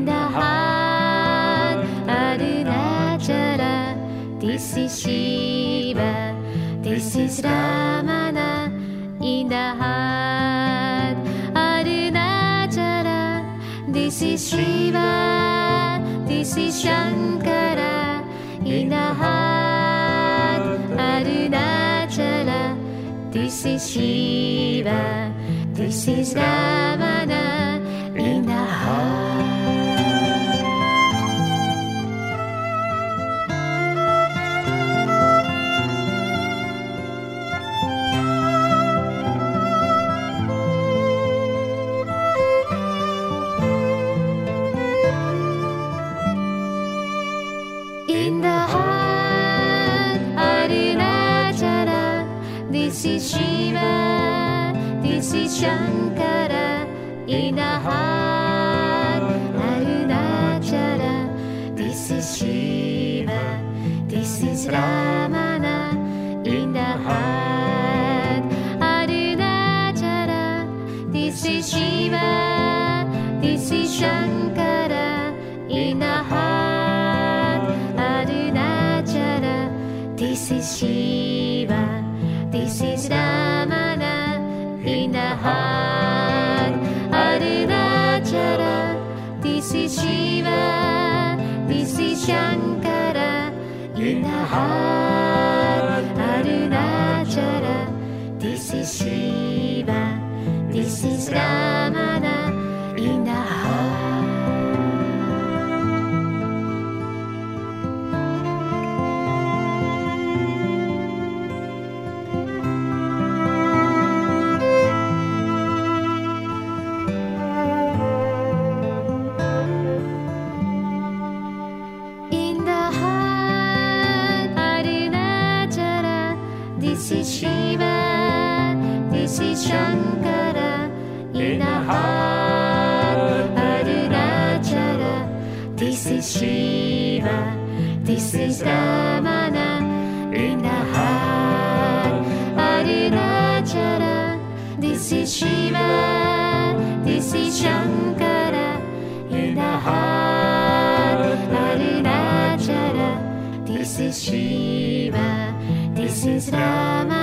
the heart, Arunachala. This is Shiva, this is Ramana. In the heart, Arunachala. This is Shiva, this is Shankara. In the heart, Arunachala. This is Shiva, this is Ramana. In the heart. In the heart, Arunachala. This is Shiva, this is Shankara. In the heart, Arunachala. This is Shiva, this is Ramana. In the heart, Arunachala. This is Shiva, this is Shankara. In the heart, Arunachala. This is Shiva, this is Ramana. In the heart, Arunachala. This is Shiva, this is Shankara. In the heart, Arunachala. This is Shiva, this is Ramana. In the heart. This is Shiva, this is Shankara. In the heart, Arunachala. This is Shiva, this is Ramana. In the heart, Arunachala. This is Shiva, this is Shankara. In the heart, Arunachala. This is Shiva, this is Rama.